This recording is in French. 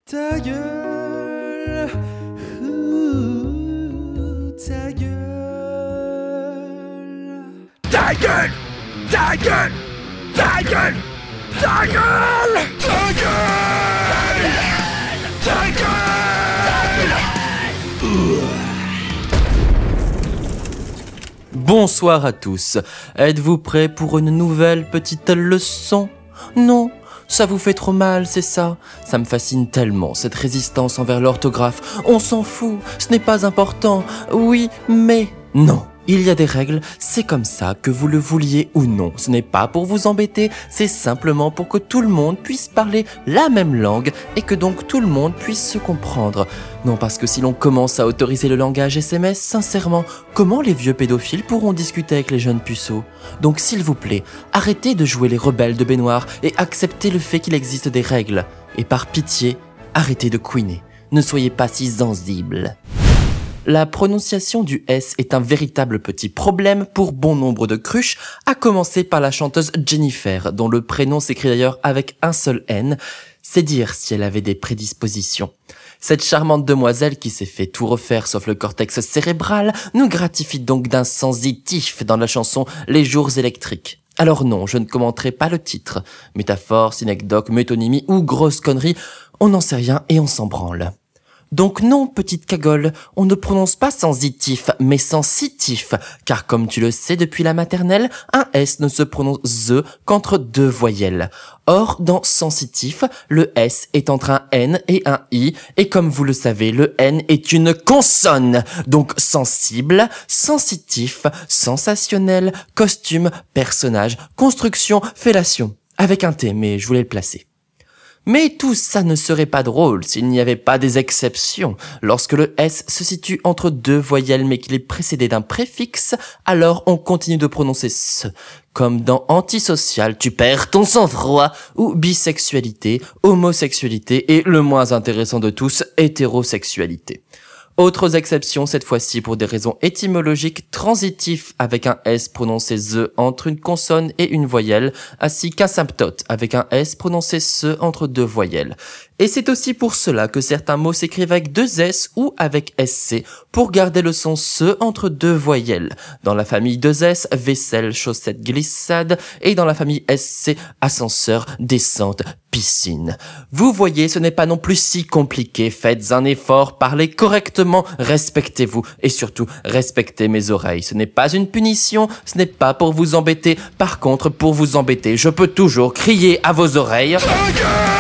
Ta gueule, ta gueule. Ta gueule, ta gueule, ta gueule, ta gueule, ta gueule, ta gueule. Bonsoir à tous. Êtes-vous prêts pour une nouvelle petite leçon? Non? Ça vous fait trop mal, c'est ça? Ça me fascine tellement, cette résistance envers l'orthographe. On s'en fout, ce n'est pas important. Oui, mais non. Il y a des règles, c'est comme ça, que vous le vouliez ou non. Ce n'est pas pour vous embêter, c'est simplement pour que tout le monde puisse parler la même langue et que donc tout le monde puisse se comprendre. Non, parce que si l'on commence à autoriser le langage SMS, sincèrement, comment les vieux pédophiles pourront discuter avec les jeunes puceaux? Donc s'il vous plaît, arrêtez de jouer les rebelles de baignoire et acceptez le fait qu'il existe des règles. Et par pitié, arrêtez de couiner. Ne soyez pas si sensibles. La prononciation du S est un véritable petit problème pour bon nombre de cruches, à commencer par la chanteuse Jennifer, dont le prénom s'écrit d'ailleurs avec un seul N. C'est dire si elle avait des prédispositions. Cette charmante demoiselle qui s'est fait tout refaire sauf le cortex cérébral nous gratifie donc d'un sensitif dans la chanson Les Jours électriques. Alors non, je ne commenterai pas le titre. Métaphore, synecdoque, métonymie ou grosse connerie, on n'en sait rien et on s'en branle. Donc non, petite cagole, on ne prononce pas sensitif, mais sensitif, car comme tu le sais depuis la maternelle, un S ne se prononce ZE qu'entre deux voyelles. Or, dans sensitif, le S est entre un N et un I, et comme vous le savez, le N est une consonne. Donc sensible, sensitif, sensationnel, costume, personnage, construction, fellation. Avec un T, mais je voulais le placer. Mais tout ça ne serait pas drôle s'il n'y avait pas des exceptions. Lorsque le S se situe entre deux voyelles mais qu'il est précédé d'un préfixe, alors on continue de prononcer ce. Comme dans antisocial, tu perds ton sang-froid, ou bisexualité, homosexualité et, le moins intéressant de tous, hétérosexualité. Autres exceptions, cette fois-ci pour des raisons étymologiques, transitif avec un S prononcé ZE entre une consonne et une voyelle, ainsi qu'asymptote avec un S prononcé SE entre deux voyelles. Et c'est aussi pour cela que certains mots s'écrivent avec deux S ou avec SC pour garder le son SE entre deux voyelles. Dans la famille 2S, vaisselle, chaussette, glissade, et dans la famille SC, ascenseur, descente, piscine. Vous voyez, ce n'est pas non plus si compliqué. Faites un effort, parlez correctement, respectez-vous et surtout respectez mes oreilles. Ce n'est pas une punition, ce n'est pas pour vous embêter. Par contre, pour vous embêter, je peux toujours crier à vos oreilles.